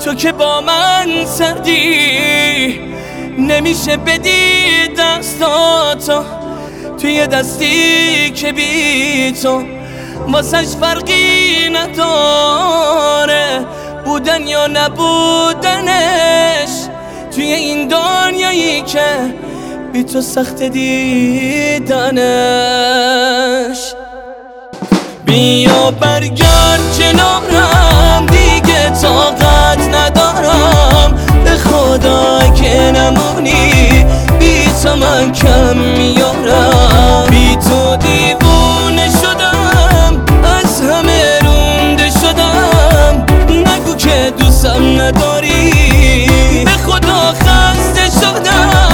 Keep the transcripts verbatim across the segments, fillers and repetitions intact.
تو که با من سردی نمیشه بدی دستاتو توی دستی که بی تو واسش فرقی نداره بودن یا نبودنش توی این دنیایی که بی تو سخت دیدنش. بیا برگرد کنارم دیگه طاقت ندارم به خدا که نمونی بی تو من کم میارم بی تو دیوونه شدم از همه رونده شدم نگو که دوستم نداری به خدا خسته شدم.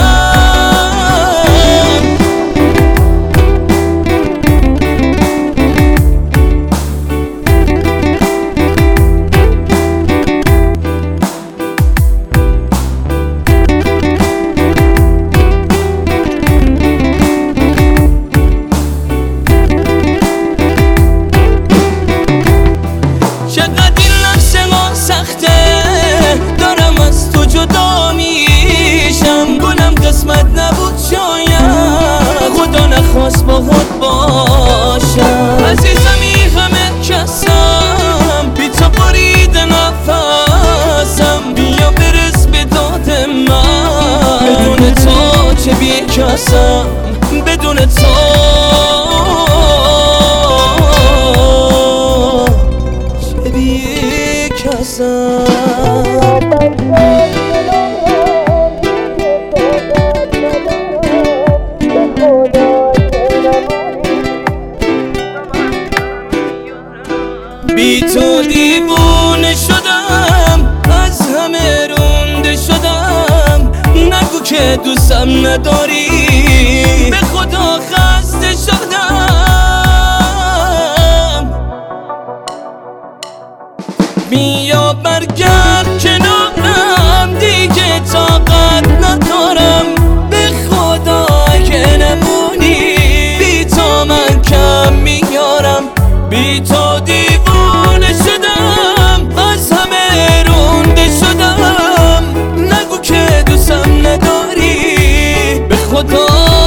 قسمت نبود شاید خدا نخواست با خود باشم عزیزمی همه کسم بی تو برید نفسم بیا برس به داد من بدون تو چه بی کسم بدون تو چه بی کسم. بی تو دیوونه شدم از همه رونده شدم نگو که دوستم نداری به خدا خسته شدم. بیا برگرد کنارم دیگه طاقت ندارم به خدا که نمونی بی تو من کم میارم بی تو دیوونه شدم از همه رونده شدم نگو که دوستم نداری به خدا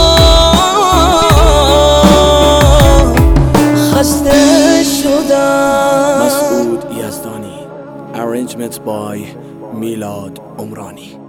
خسته شدم. مسعود یزدانی. Arrangement by میلاد عمرانی.